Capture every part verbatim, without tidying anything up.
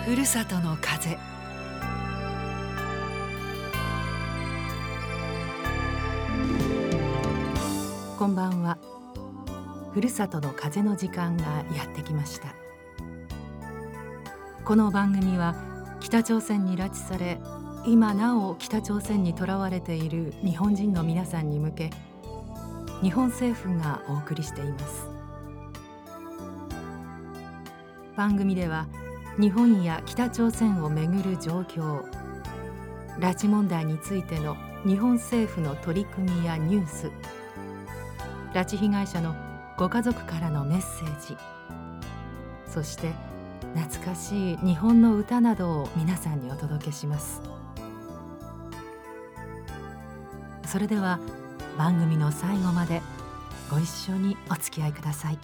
ふるさとの風。こんばんは。ふるさとの風の時間がやってきました。この番組は北朝鮮に拉致され、今なお北朝鮮にとらわれている日本人の皆さんに向け、日本政府がお送りしています。番組では日本や北朝鮮をめぐる状況、拉致問題についての日本政府の取り組みやニュース、拉致被害者のご家族からのメッセージ、そして懐かしい日本の歌などを皆さんにお届けします。それでは番組の最後までご一緒にお付き合いください。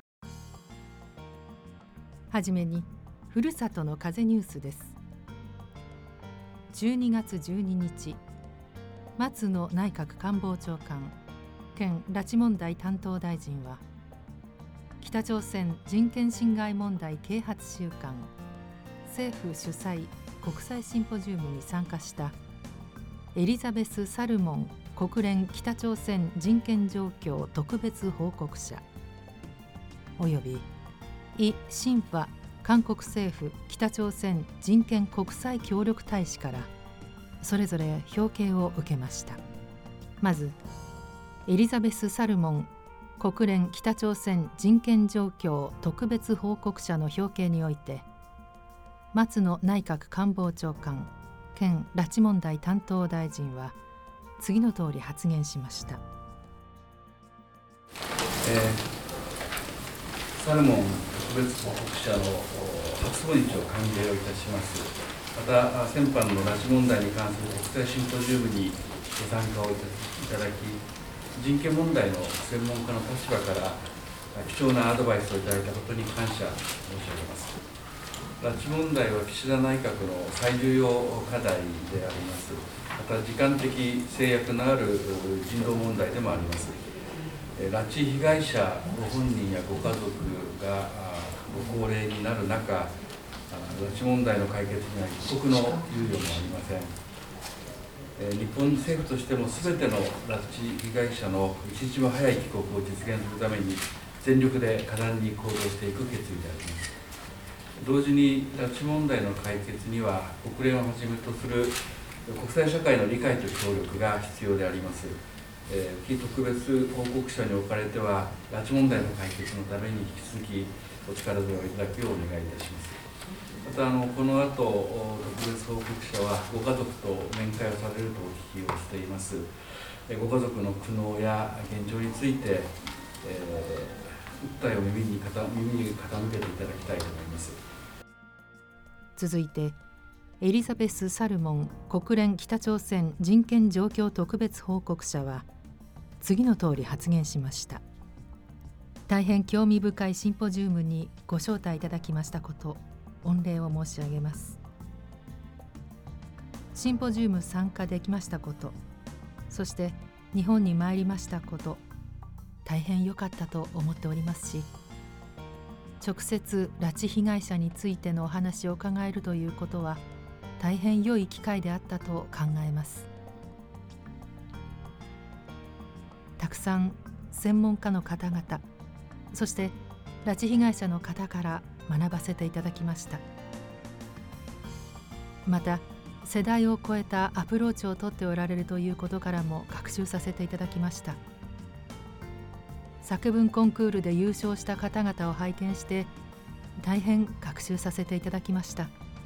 はじめにふるさとの風ニュースです。じゅうにがつじゅうににち、松野内閣官房長官兼拉致問題担当大臣は、北朝鮮人権侵害問題啓発週間政府主催国際シンポジウムに参加したエリザベス・サルモン国連北朝鮮人権状況特別報告者およびイ・シンファ韓国政府北朝鮮人権国際協力大使からそれぞれ表敬を受けました。まずエリザベス・サルモン国連北朝鮮人権状況特別報告者の表敬において、松野内閣官房長官兼拉致問題担当大臣は次の通り発言しました。 えー、サルモン特別報告者の初訪日を歓迎をいたします。また先般の拉致問題に関する国際シンポジウムにご参加をいただき、人権問題の専門家の立場から貴重なアドバイスをいただいたことに感謝申し上げます。拉致問題は岸田内閣の最重要課題であります。また時間的制約のある人道問題でもあります。拉致被害者ご本人やご家族がご高齢になる中、拉致問題の解決には一刻の猶予もありません。日本政府としてもすべての拉致被害者の一日も早い帰国を実現するために全力で果断に行動していく決意であります。同時に拉致問題の解決には国連をはじめとする国際社会の理解と協力が必要であります。えー、非特別報告者におかれては拉致問題の解決のために引き続きお力添えをいただくようお願いいたします。またあのこの後特別報告者はご家族と面会をされるとお聞きをしています。ご家族の苦悩や現状について、えー、訴えを耳に耳に傾けていただきたいと思います。 続いてエリザベス・サルモン国連北朝鮮人権状況特別報告者は次の通り発言しました。大変興味深いシンポジウムにご招待いただきましたこと、御礼を申し上げます。シンポジウム参加できましたこと、そして日本に参りましたこと、大変良かったと思っておりますし、直接拉致被害者についてのお話を伺えるということは大変良い機会であったと考えます。たくさん専門家の方々、そして拉致被害者の方から学ばせていただきました。また世代を超えたアプローチをとっておられるということからも学習させていただきました。作文コンクールで優勝した方々を拝見して大変学習させていただきました。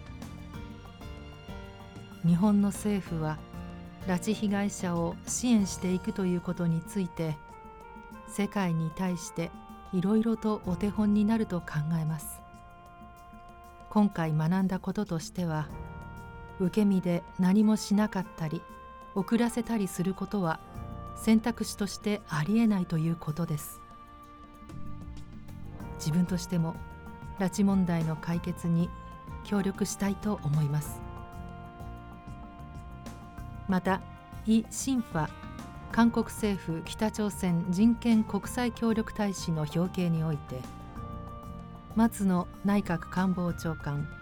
日本の政府は拉致被害者を支援していくということについて世界に対していろいろとお手本になると考えます。今回学んだこととしては、受け身で何もしなかったり遅らせたりすることは選択肢としてありえないということです。自分としても拉致問題の解決に協力したいと思います。またイ・シンファ韓国政府北朝鮮人権国際協力大使の表敬において、松野内閣官房長官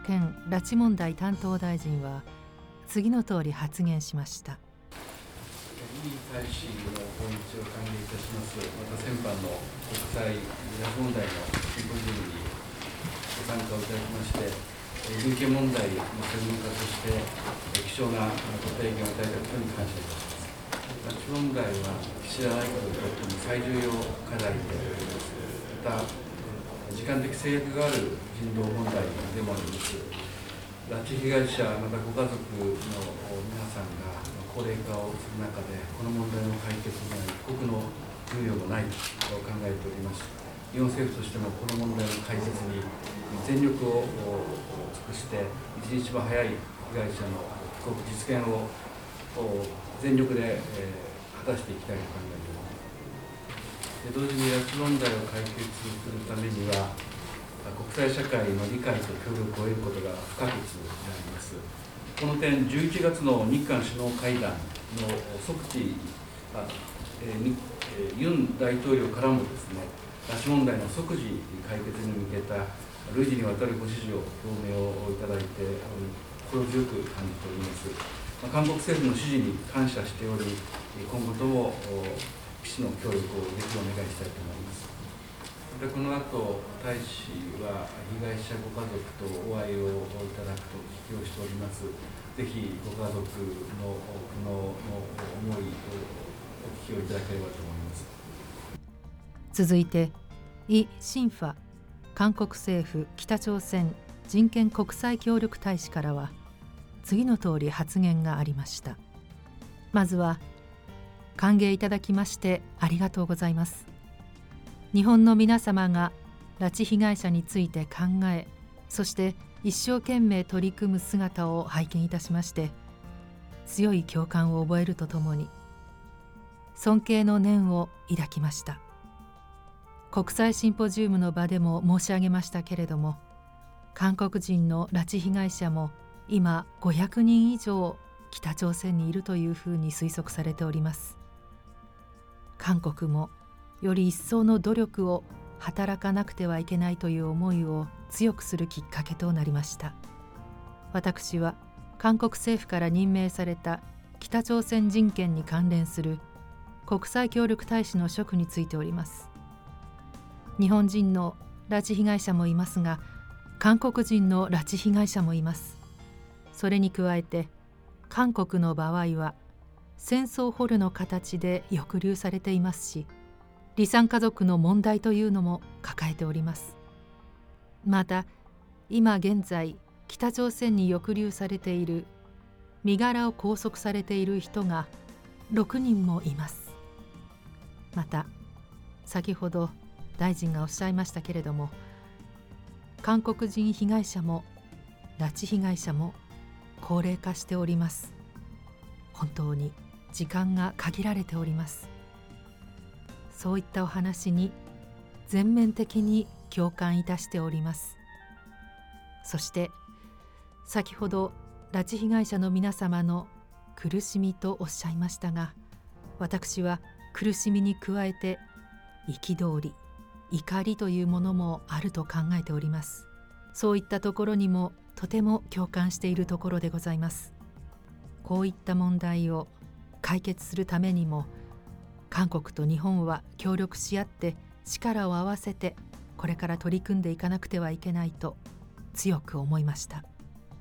県拉致問題担当大臣は次の通り発言しました。 イ大使の訪日を歓迎いたします。また先般の国際拉致問題のシンポジウムにご参加をいただきまして、人権問題の専門家として貴重なご提言をいただいたことに感謝いたします。拉致問題は岸田内閣にとっても最重要課題であります。また時間的制約がある人道問題でもあります。拉致被害者、またご家族の皆さんが高齢化をする中で、この問題の解決には一刻の猶予もないと考えております。日本政府としてもこの問題の解決に全力を尽くして、一日も早い被害者の帰国実現を全力で果たしていきたいと考えております。同時に拉致問題を解決するためには、国際社会の理解と協力を得ることが不可欠であります。この点、じゅういちがつの日韓首脳会談の即時、あえーえー、ユン大統領からもですね、拉致問題の即時解決に向けた累次にわたるご支持を表明をいただいて、心強く感じております。まあ、韓国政府の指示に感謝しており、今後とも基地の協力をぜひお願いしたいと思います。またこの後、大使は被害者ご家族とお会いをいただくと聞きをしております。ぜひご家族のこの思いをお聞きをいただければと思います。 続いて、イ・シンファ韓国政府北朝鮮人権国際協力大使からは次の通り発言がありました。まずは、歓迎いただきましてありがとうございます。日本の皆様が拉致被害者について考え、そして一生懸命取り組む姿を拝見いたしまして、強い共感を覚えるとともに尊敬の念を抱きました。国際シンポジウムの場でも申し上げましたけれども、韓国人の拉致被害者も今ごひゃくにん以上北朝鮮にいるというふうに推測されております。韓国もより一層の努力を働かなくてはいけないという思いを強くするきっかけとなりました。私は韓国政府から任命された北朝鮮人権に関連する国際協力大使の職に就いております。日本人の拉致被害者もいますが、韓国人の拉致被害者もいます。それに加えて、韓国の場合は戦争捕虜の形で抑留されていますし、離散家族の問題というのも抱えております。また、今現在北朝鮮に抑留されている、身柄を拘束されている人がろくにんもいます。また、先ほど大臣がおっしゃいましたけれども、韓国人被害者も拉致被害者も高齢化しております。本当に時間が限られております。そういったお話に全面的に共感いたしております。そして先ほど拉致被害者の皆様の苦しみとおっしゃいましたが、私は苦しみに加えて憤り、怒りというものもあると考えております。そういったところにもとても共感しているところでございます。こういった問題を解決するためにも、韓国と日本は協力し合って力を合わせてこれから取り組んでいかなくてはいけないと強く思いました。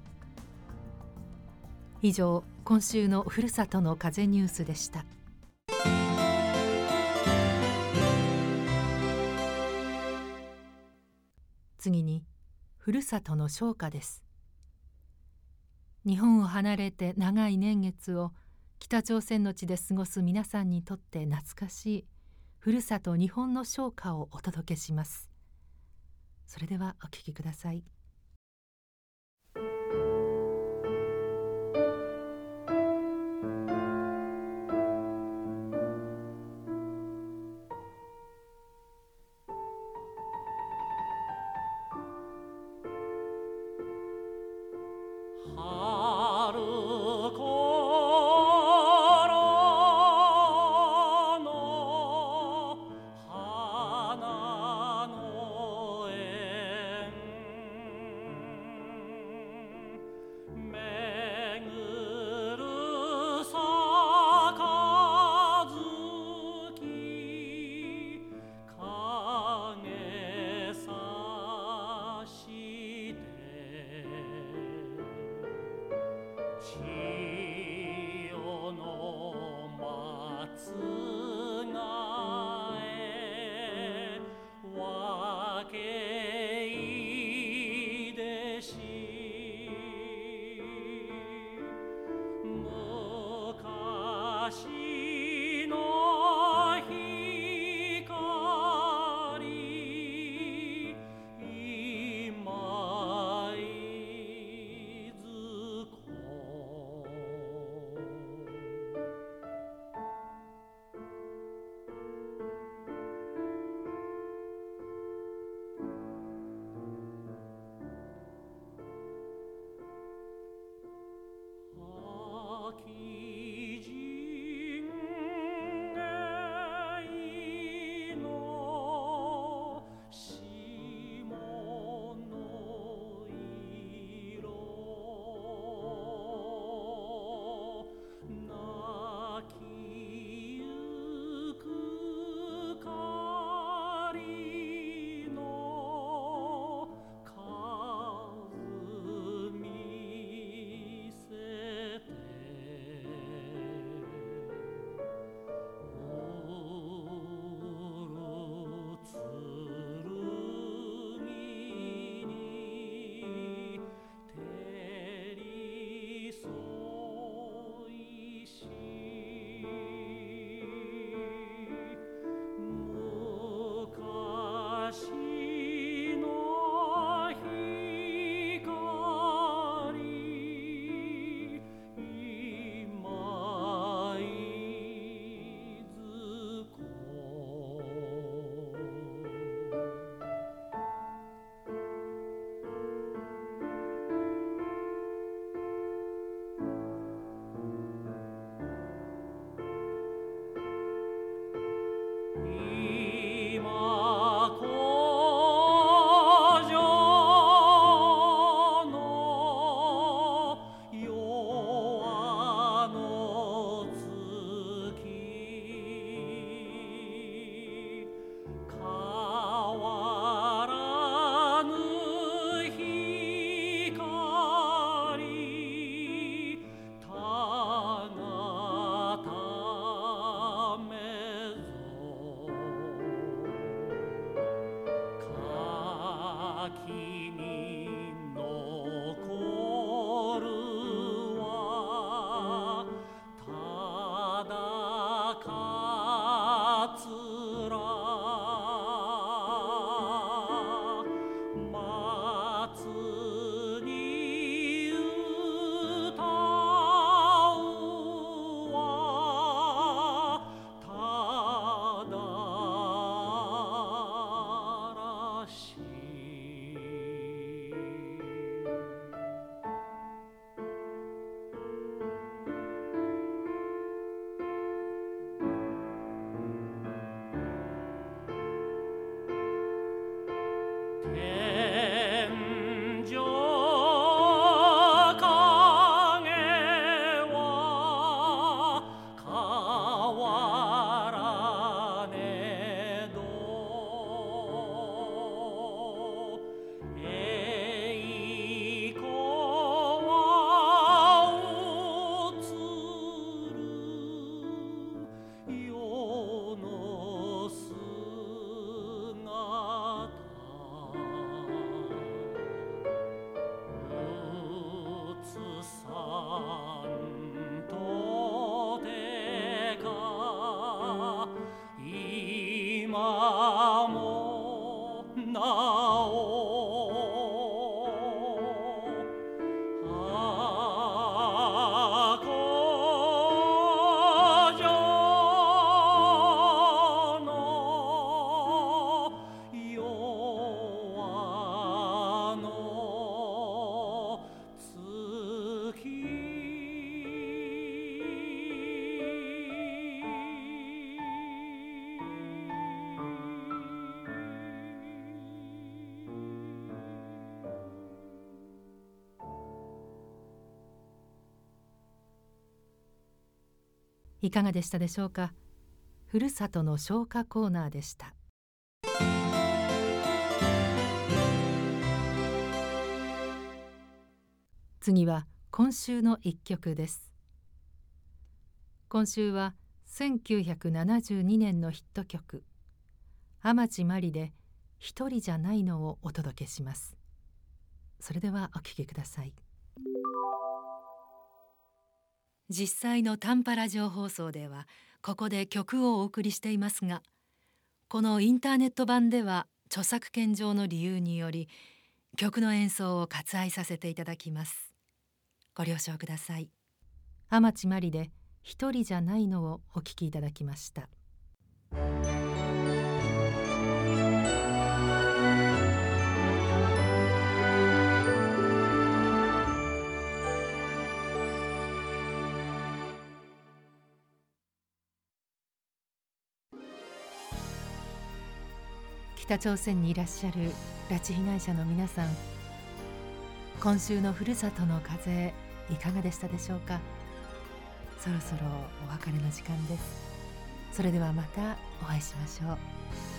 以上、今週のふるさとの風ニュースでした。次に、ふるさとの唱歌です。日本を離れて長い年月を北朝鮮の地で過ごす皆さんにとって懐かしいふるさと日本の唱歌をお届けします。それではお聴きください。 今もなおいかがでしたでしょうか。ふるさとの唱歌コーナーでした。次は今週の一曲です。今週はせんきゅうひゃくななじゅうにねんのヒット曲天地真理で一人じゃないのをお届けします。それではお聴きください。実際の短波ラジオ放送ではここで曲をお送りしていますが、このインターネット版では著作権上の理由により曲の演奏を割愛させていただきます。ご了承ください。天地真理で一人じゃないのをお聴きいただきました。北朝鮮にいらっしゃる拉致被害者の皆さん、今週のふるさとの風いかがでしたでしょうか。そろそろお別れの時間です。それではまたお会いしましょう。